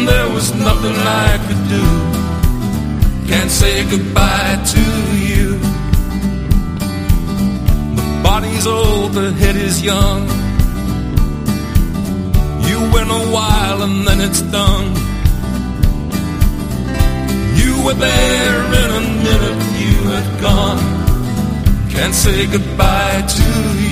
there was nothing I could do. Can't say goodbye to you. The body's old, the head is young. You win a while and then it's done. You were there in a minute, you had gone. Can't say goodbye to you.